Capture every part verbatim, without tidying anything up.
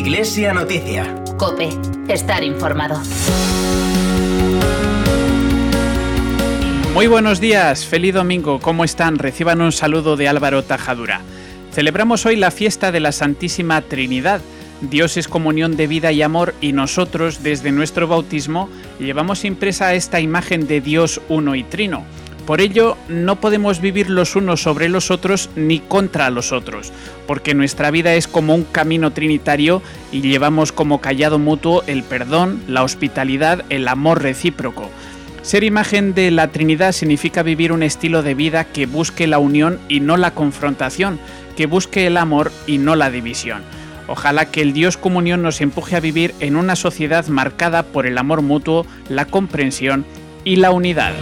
Iglesia Noticia. COPE. Estar informado. Muy buenos días, feliz domingo, ¿cómo están? Reciban un saludo de Álvaro Tajadura. Celebramos hoy la fiesta de la Santísima Trinidad. Dios es comunión de vida y amor y nosotros, desde nuestro bautismo, llevamos impresa esta imagen de Dios uno y trino. Por ello, no podemos vivir los unos sobre los otros ni contra los otros, porque nuestra vida es como un camino trinitario y llevamos como cayado mutuo el perdón, la hospitalidad, el amor recíproco. Ser imagen de la Trinidad significa vivir un estilo de vida que busque la unión y no la confrontación, que busque el amor y no la división. Ojalá que el Dios comunión nos empuje a vivir en una sociedad marcada por el amor mutuo, la comprensión y la unidad.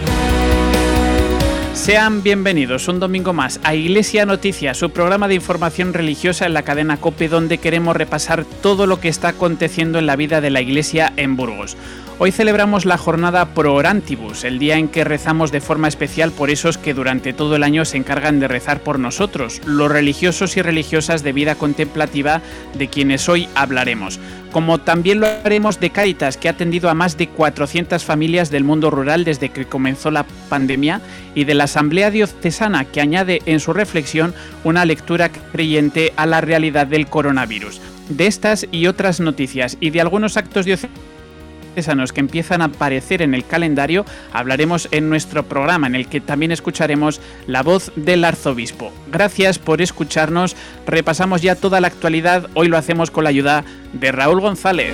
Sean bienvenidos un domingo más a Iglesia Noticia, su programa de información religiosa en la cadena COPE, donde queremos repasar todo lo que está aconteciendo en la vida de la Iglesia en Burgos. Hoy celebramos la jornada Pro Orantibus, el día en que rezamos de forma especial por esos que durante todo el año se encargan de rezar por nosotros, los religiosos y religiosas de vida contemplativa de quienes hoy hablaremos. Como también lo haremos de Cáritas, que ha atendido a más de cuatrocientas familias del mundo rural desde que comenzó la pandemia, y de la Asamblea Diocesana, que añade en su reflexión una lectura creyente a la realidad del coronavirus. De estas y otras noticias y de algunos actos diocesanos que empiezan a aparecer en el calendario, hablaremos en nuestro programa, en el que también escucharemos la voz del arzobispo. Gracias por escucharnos, repasamos ya toda la actualidad, hoy lo hacemos con la ayuda de Raúl González.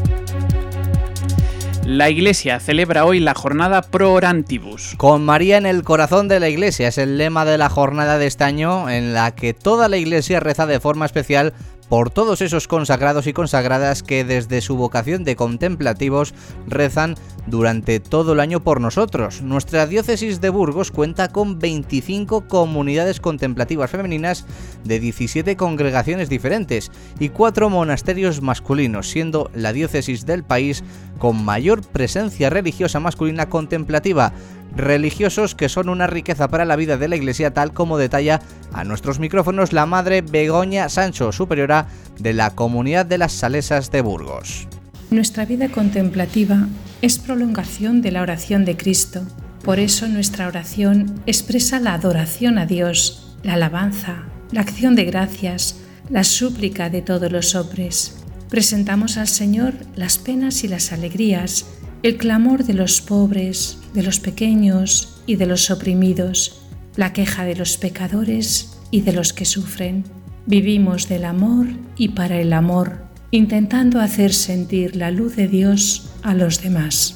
La Iglesia celebra hoy la jornada Pro Orantibus. Con María en el corazón de la Iglesia es el lema de la jornada de este año, en la que toda la Iglesia reza de forma especial por todos esos consagrados y consagradas que desde su vocación de contemplativos rezan durante todo el año por nosotros. Nuestra diócesis de Burgos cuenta con veinticinco comunidades contemplativas femeninas de diecisiete congregaciones diferentes y cuatro monasterios masculinos, siendo la diócesis del país con mayor presencia religiosa masculina contemplativa. Religiosos que son una riqueza para la vida de la Iglesia, tal como detalla a nuestros micrófonos la madre Begoña Sancho, superiora de la Comunidad de las Salesas de Burgos. Nuestra vida contemplativa es prolongación de la oración de Cristo. Por eso nuestra oración expresa la adoración a Dios, la alabanza, la acción de gracias, la súplica de todos los hombres. Presentamos al Señor las penas y las alegrías, el clamor de los pobres, de los pequeños y de los oprimidos, la queja de los pecadores y de los que sufren. Vivimos del amor y para el amor, intentando hacer sentir la luz de Dios a los demás.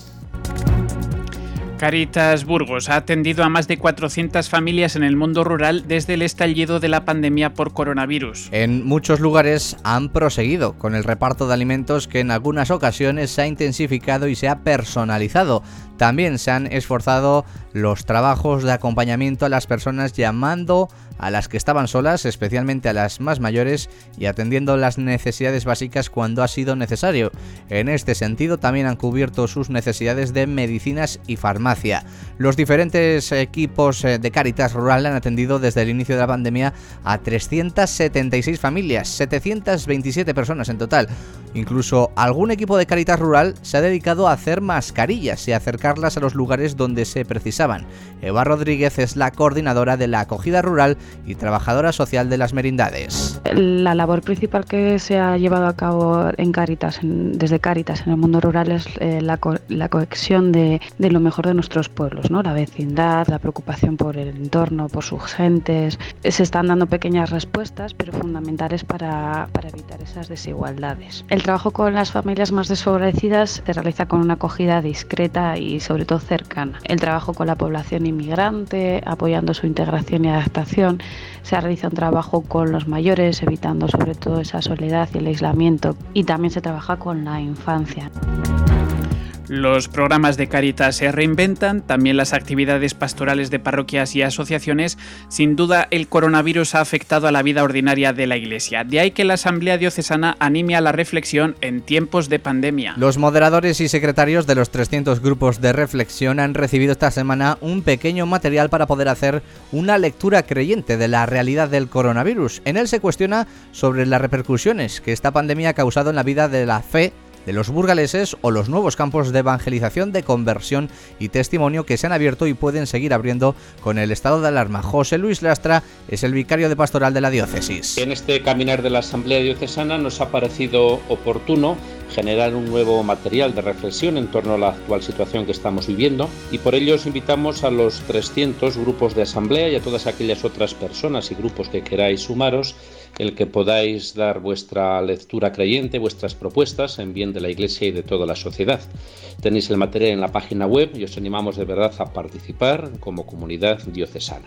Cáritas Burgos ha atendido a más de cuatrocientas familias en el mundo rural desde el estallido de la pandemia por coronavirus. En muchos lugares han proseguido con el reparto de alimentos, que en algunas ocasiones se ha intensificado y se ha personalizado. También se han esforzado los trabajos de acompañamiento a las personas, llamando a las que estaban solas, especialmente a las más mayores, y atendiendo las necesidades básicas cuando ha sido necesario. En este sentido, también han cubierto sus necesidades de medicinas y farmacia. Los diferentes equipos de Cáritas Rural han atendido desde el inicio de la pandemia a trescientas setenta y seis familias, setecientas veintisiete personas en total. Incluso algún equipo de Cáritas Rural se ha dedicado a hacer mascarillas y a acercarlas a los lugares donde se precisaban. Eva Rodríguez es la coordinadora de la acogida rural y trabajadora social de las merindades. La labor principal que se ha llevado a cabo en Cáritas, en, desde Cáritas en el mundo rural, es eh, la, co- la cohesión de, de lo mejor de nuestros pueblos, ¿no? La vecindad, la preocupación por el entorno, por sus gentes. Se están dando pequeñas respuestas, pero fundamentales para, para evitar esas desigualdades. El trabajo con las familias más desfavorecidas se realiza con una acogida discreta y sobre todo cercana. El trabajo con la población inmigrante, apoyando su integración y adaptación. Se realiza un trabajo con los mayores, evitando sobre todo esa soledad y el aislamiento. Y también se trabaja con la infancia. Los programas de Cáritas se reinventan, también las actividades pastorales de parroquias y asociaciones. Sin duda, el coronavirus ha afectado a la vida ordinaria de la Iglesia. De ahí que la Asamblea Diocesana anime a la reflexión en tiempos de pandemia. Los moderadores y secretarios de los trescientos grupos de reflexión han recibido esta semana un pequeño material para poder hacer una lectura creyente de la realidad del coronavirus. En él se cuestiona sobre las repercusiones que esta pandemia ha causado en la vida de la fe de los burgaleses o los nuevos campos de evangelización, de conversión y testimonio que se han abierto y pueden seguir abriendo con el estado de alarma. José Luis Lastra es el vicario de pastoral de la diócesis. En este caminar de la Asamblea Diocesana nos ha parecido oportuno generar un nuevo material de reflexión en torno a la actual situación que estamos viviendo, y por ello os invitamos a los trescientos grupos de asamblea y a todas aquellas otras personas y grupos que queráis sumaros, el que podáis dar vuestra lectura creyente, vuestras propuestas en bien de la Iglesia y de toda la sociedad. Tenéis el material en la página web y os animamos de verdad a participar como comunidad diocesana.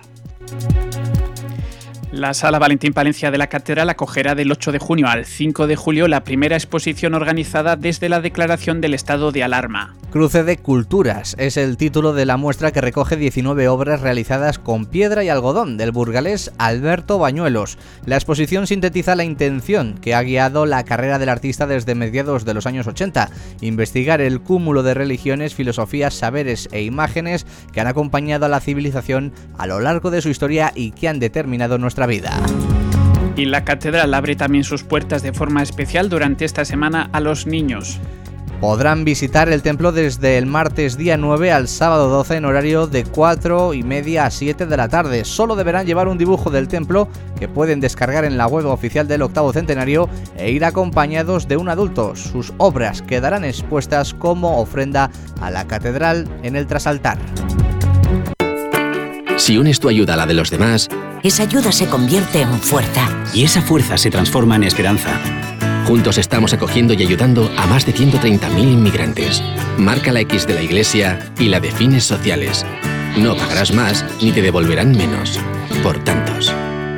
La Sala Valentín Palencia de la Catedral acogerá del ocho de junio al cinco de julio la primera exposición organizada desde la declaración del estado de alarma. Cruce de Culturas es el título de la muestra que recoge diecinueve obras realizadas con piedra y algodón del burgalés Alberto Bañuelos. La exposición sintetiza la intención que ha guiado la carrera del artista desde mediados de los años ochenta, investigar el cúmulo de religiones, filosofías, saberes e imágenes que han acompañado a la civilización a lo largo de su historia y que han determinado nuestra vida. Y la catedral abre también sus puertas de forma especial durante esta semana a los niños. Podrán visitar el templo desde el martes día nueve al sábado doce en horario de cuatro y media a siete de la tarde. Solo deberán llevar un dibujo del templo que pueden descargar en la web oficial del octavo centenario e ir acompañados de un adulto. Sus obras quedarán expuestas como ofrenda a la catedral en el trasaltar. Si unes tu ayuda a la de los demás, esa ayuda se convierte en fuerza. Y esa fuerza se transforma en esperanza. Juntos estamos acogiendo y ayudando a más de ciento treinta mil inmigrantes. Marca la X de la Iglesia y la de fines sociales. No pagarás más ni te devolverán menos. Por tantos.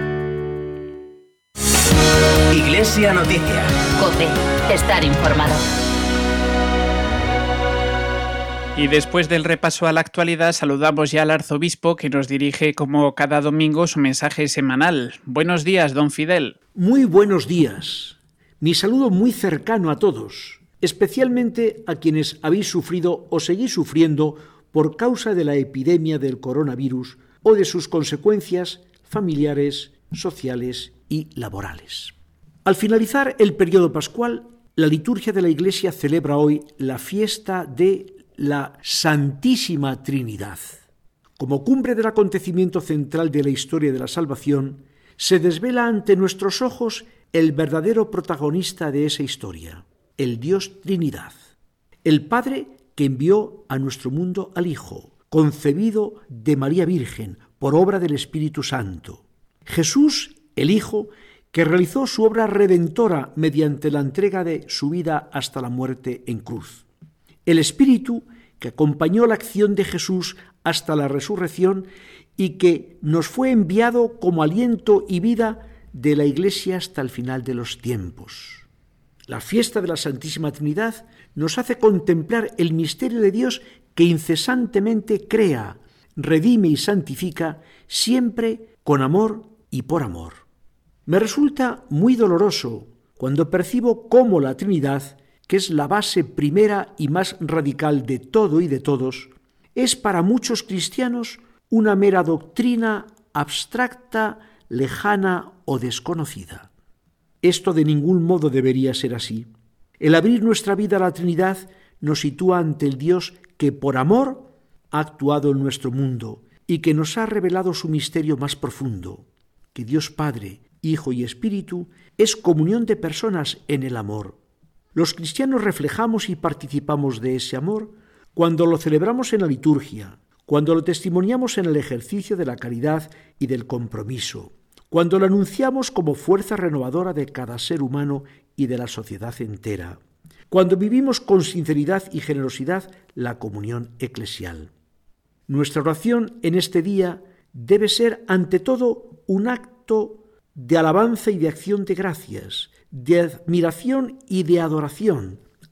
Iglesia Noticia. COPE. Estar informado. Y después del repaso a la actualidad, saludamos ya al arzobispo que nos dirige como cada domingo su mensaje semanal. Buenos días, don Fidel. Muy buenos días. Mi saludo muy cercano a todos, especialmente a quienes habéis sufrido o seguís sufriendo por causa de la epidemia del coronavirus o de sus consecuencias familiares, sociales y laborales. Al finalizar el periodo pascual, la liturgia de la Iglesia celebra hoy la fiesta de la Santísima Trinidad. Como cumbre del acontecimiento central de la historia de la salvación, se desvela ante nuestros ojos el verdadero protagonista de esa historia, el Dios Trinidad, el Padre que envió a nuestro mundo al Hijo, concebido de María Virgen por obra del Espíritu Santo. Jesús, el Hijo, que realizó su obra redentora mediante la entrega de su vida hasta la muerte en cruz. El Espíritu que acompañó la acción de Jesús hasta la resurrección y que nos fue enviado como aliento y vida de la Iglesia hasta el final de los tiempos. La fiesta de la Santísima Trinidad nos hace contemplar el misterio de Dios que incesantemente crea, redime y santifica, siempre con amor y por amor. Me resulta muy doloroso cuando percibo cómo la Trinidad, que es la base primera y más radical de todo y de todos, es para muchos cristianos una mera doctrina abstracta, lejana o desconocida. Esto de ningún modo debería ser así. El abrir nuestra vida a la Trinidad nos sitúa ante el Dios que por amor ha actuado en nuestro mundo y que nos ha revelado su misterio más profundo, que Dios Padre, Hijo y Espíritu es comunión de personas en el amor. Los cristianos reflejamos y participamos de ese amor cuando lo celebramos en la liturgia, cuando lo testimoniamos en el ejercicio de la caridad y del compromiso, cuando lo anunciamos como fuerza renovadora de cada ser humano y de la sociedad entera, cuando vivimos con sinceridad y generosidad la comunión eclesial. Nuestra oración en este día debe ser ante todo un acto de alabanza y de acción de gracias, de admiración y de adoración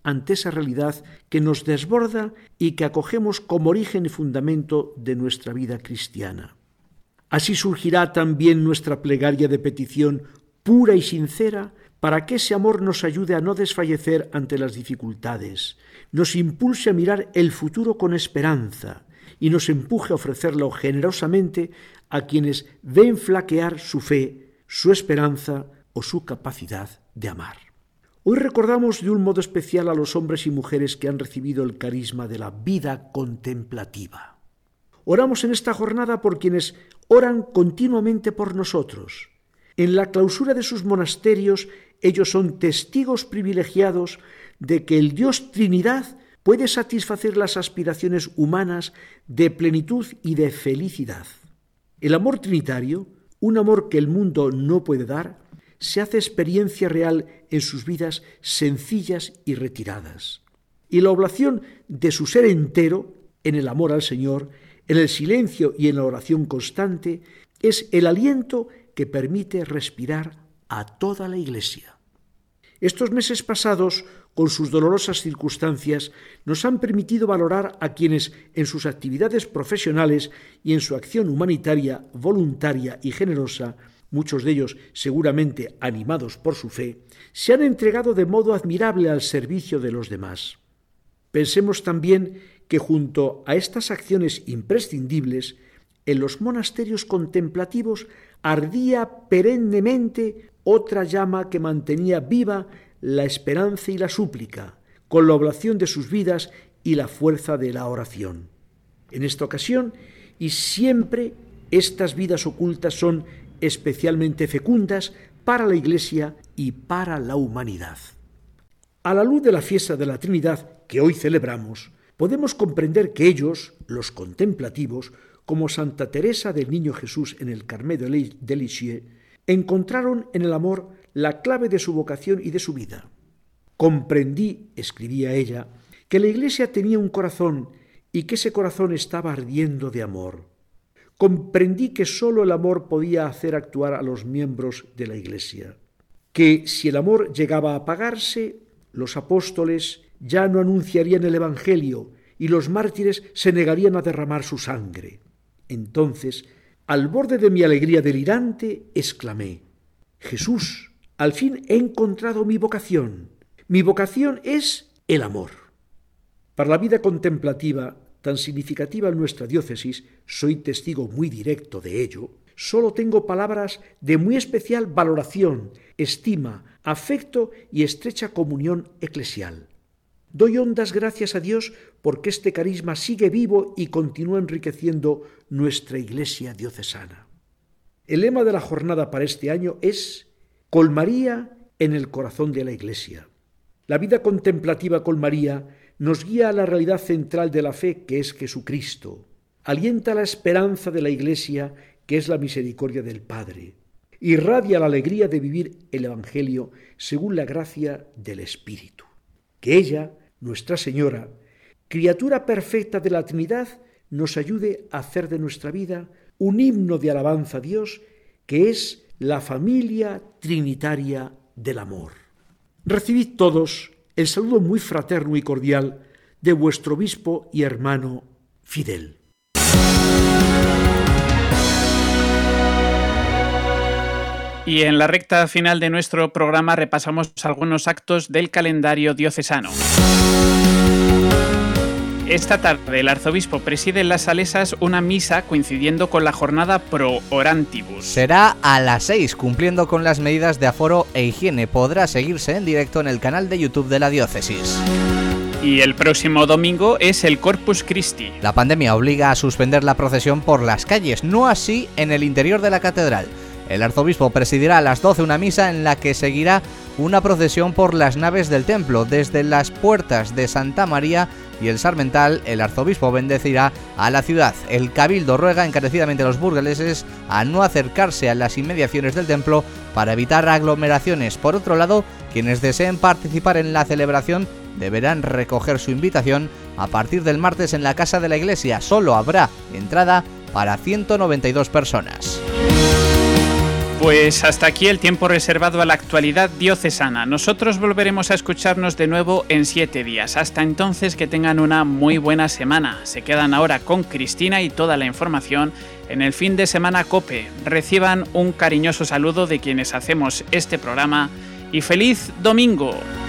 ante esa realidad que nos desborda y que acogemos como origen y fundamento de nuestra vida cristiana. Así surgirá también nuestra plegaria de petición pura y sincera para que ese amor nos ayude a no desfallecer ante las dificultades, nos impulse a mirar el futuro con esperanza y nos empuje a ofrecerlo generosamente a quienes ven flaquear su fe, su esperanza o su capacidad de amar. Hoy recordamos de un modo especial a los hombres y mujeres que han recibido el carisma de la vida contemplativa. Oramos en esta jornada por quienes oran continuamente por nosotros. En la clausura de sus monasterios, ellos son testigos privilegiados de que el Dios Trinidad puede satisfacer las aspiraciones humanas de plenitud y de felicidad. El amor trinitario, un amor que el mundo no puede dar, se hace experiencia real en sus vidas sencillas y retiradas. Y la oblación de su ser entero, en el amor al Señor, en el silencio y en la oración constante, es el aliento que permite respirar a toda la Iglesia. Estos meses pasados, con sus dolorosas circunstancias, nos han permitido valorar a quienes en sus actividades profesionales y en su acción humanitaria, voluntaria y generosa, muchos de ellos seguramente animados por su fe, se han entregado de modo admirable al servicio de los demás. Pensemos también que junto a estas acciones imprescindibles, en los monasterios contemplativos ardía perennemente otra llama que mantenía viva la esperanza y la súplica, con la oblación de sus vidas y la fuerza de la oración. En esta ocasión, y siempre, estas vidas ocultas son especialmente fecundas para la Iglesia y para la humanidad. A la luz de la fiesta de la Trinidad que hoy celebramos, podemos comprender que ellos, los contemplativos, como Santa Teresa del Niño Jesús en el Carmelo de Lisieux, encontraron en el amor la clave de su vocación y de su vida. Comprendí, escribía ella, que la Iglesia tenía un corazón y que ese corazón estaba ardiendo de amor. Comprendí que sólo el amor podía hacer actuar a los miembros de la Iglesia, que si el amor llegaba a apagarse, los apóstoles ya no anunciarían el Evangelio y los mártires se negarían a derramar su sangre. Entonces, al borde de mi alegría delirante, exclamé: Jesús, al fin he encontrado mi vocación. Mi vocación es el amor. Para la vida contemplativa, tan significativa en nuestra diócesis, soy testigo muy directo de ello, solo tengo palabras de muy especial valoración, estima, afecto y estrecha comunión eclesial. Doy hondas gracias a Dios porque este carisma sigue vivo y continúa enriqueciendo nuestra Iglesia diocesana. El lema de la jornada para este año es «Con María en el corazón de la Iglesia». La vida contemplativa con María nos guía a la realidad central de la fe, que es Jesucristo. Alienta la esperanza de la Iglesia, que es la misericordia del Padre. Irradia la alegría de vivir el Evangelio según la gracia del Espíritu. Que ella, Nuestra Señora, criatura perfecta de la Trinidad, nos ayude a hacer de nuestra vida un himno de alabanza a Dios, que es la familia trinitaria del amor. Recibid todos el saludo muy fraterno y cordial de vuestro obispo y hermano Fidel. Y en la recta final de nuestro programa repasamos algunos actos del calendario diocesano. Esta tarde el arzobispo preside en las Salesas una misa coincidiendo con la jornada Pro Orantibus. Será a las seis, cumpliendo con las medidas de aforo e higiene. Podrá seguirse en directo en el canal de YouTube de la diócesis. Y el próximo domingo es el Corpus Christi. La pandemia obliga a suspender la procesión por las calles, no así en el interior de la catedral. El arzobispo presidirá a las doce una misa en la que seguirá una procesión por las naves del templo. Desde las puertas de Santa María y el Sarmental, el arzobispo bendecirá a la ciudad. El cabildo ruega encarecidamente a los burgaleses a no acercarse a las inmediaciones del templo para evitar aglomeraciones. Por otro lado, quienes deseen participar en la celebración deberán recoger su invitación a partir del martes en la Casa de la Iglesia. Solo habrá entrada para ciento noventa y dos personas. Pues hasta aquí el tiempo reservado a la actualidad diocesana. Nosotros volveremos a escucharnos de nuevo en siete días. Hasta entonces, que tengan una muy buena semana. Se quedan ahora con Cristina y toda la información en el fin de semana COPE. Reciban un cariñoso saludo de quienes hacemos este programa y ¡feliz domingo!